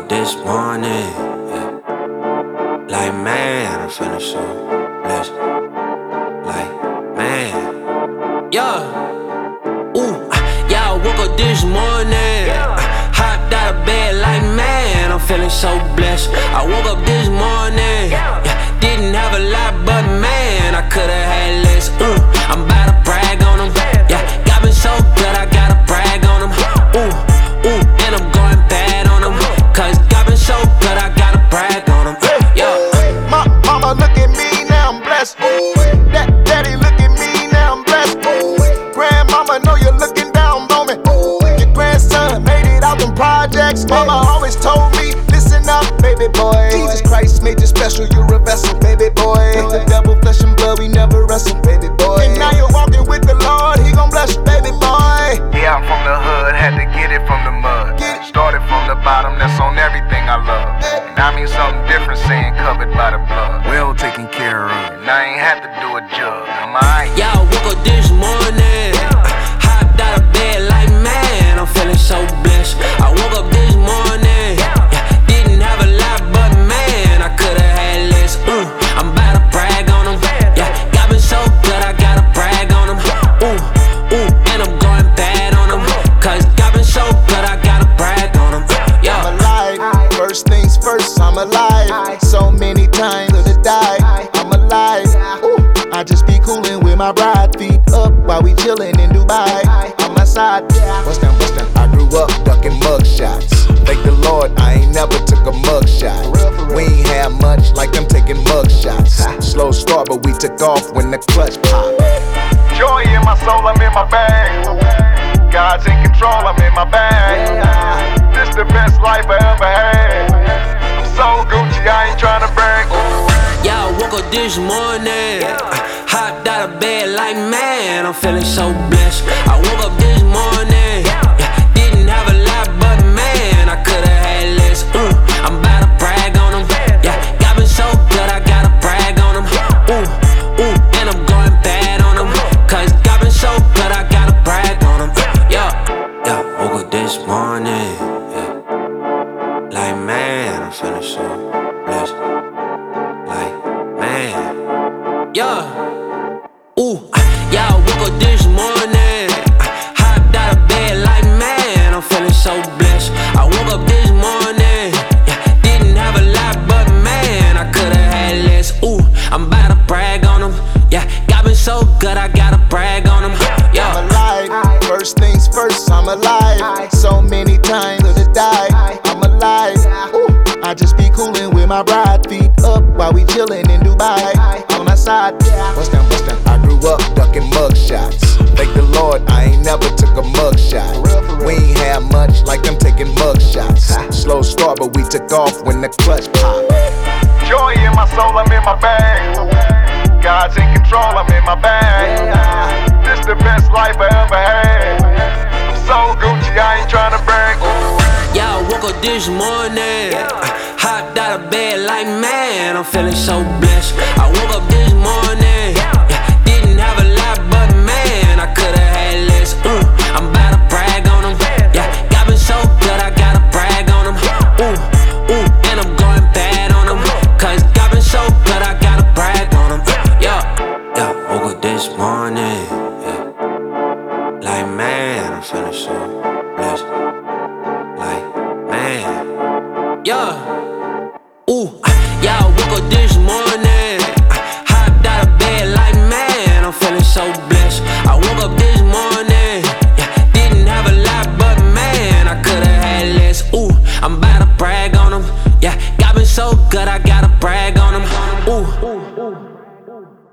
up this morning, yeah. Like, man, I'm feeling so blessed. Like, man, yeah. Yeah, I woke up this morning, hopped out of bed like, man, I'm feeling so blessed. I woke up this morning, didn't have a lot, but man, I could've had less. I'm about to brag on them, yeah. Got me so good, I gotta brag on them. And I'm going bad on them, cause got me so good, I gotta brag on them, yeah. Mama, look at me, now I'm blessed. Daddy, look at me, now I'm blessed. Grandmama, know you're looking down on me. Your grandson made it out them projects. Mama always told me, listen up, baby boy. Jesus Christ made you special, you're a vessel, baby boy. The devil, flesh and blood, we never wrestle, baby boy. And now you're walking with the Lord, he gon' bless you, baby boy. Yeah, I'm from the hood, had to get it from the mud. Started from the bottom, that's on everything I love. And I mean something different saying covered by the blood. Well taken care of, and I ain't had to do a jug. Am I? Yeah, I woke up this morning, hopped out of bed like, man, I'm feeling so blessed. I woke up this morning, didn't have a lot, but man, I could've had less. I'm about to brag on them, yeah. Got me so good, I gotta brag on them. And I'm going bad on them, cause got me so good, I gotta brag on them, yeah. I'm alive, first things first, I'm alive. So many times to die, I'm alive. I just be coolin' with my bride, feet up while we chillin' in Dubai. On my side, bust down. I grew up ducking mug shots. Thank the Lord, I ain't never took a mug shot. We ain't had much like them taking mug shots. Slow start, but we took off when the clutch popped. Joy in my soul, I'm in my bag. God's in control, I'm in my bag. This the best life I ever had. I'm so Gucci, I ain't tryna brag. Yeah, I woke up this morning, hopped out of bed like, man, I'm feeling so blessed. I woke up this morning, didn't have a lot, but man, I could've had less. I'm about to brag on them, yeah. Got me so good, I gotta brag on them. And I'm going bad on them, cause got me so good, I gotta brag on them, yeah. Yeah, woke up this morning, like, man, I'm feeling so blessed. Like, man, yeah. Yeah, I woke up this morning, hopped out of bed like, man, I'm feeling so blessed. I woke up this morning, didn't have a lot, but man, I could've had less. I'm about to brag on them, yeah. Got me so good, I gotta brag on them, yeah. I'm alive, first things first, I'm alive. So many times to die, I'm alive. I just be coolin' with my bride, feet up while we chillin' in Dubai. On my side, bust down. I grew up ducking mug shots. Thank the Lord, I ain't never took a mug shot. We ain't had much like them taking mug shots. Slow start, but we took off when the clutch popped. Joy in my soul, I'm in my bag. God's in control, I'm in my bag. This the best life I ever had. I'm so Gucci, I ain't tryna brag. Yeah, I woke up this morning, hopped out of bed like, man, I'm feeling so blessed. I woke up this morning, didn't have a lot, but man, I could've had less. I'm about to brag on them, yeah. Got me so good, I gotta brag on them. And I'm going bad on them, cause got me so good, I gotta brag on them, yeah. Yeah, woke up this morning, like, man, I'm feeling so blessed. Like, man, yeah. Yeah, I woke up this morning, hopped out of bed like, man, I'm feeling so blessed. I woke up this morning, didn't have a lot, but man, I could've had less. I'm about to brag on them, yeah. Got me so good, I gotta brag on them.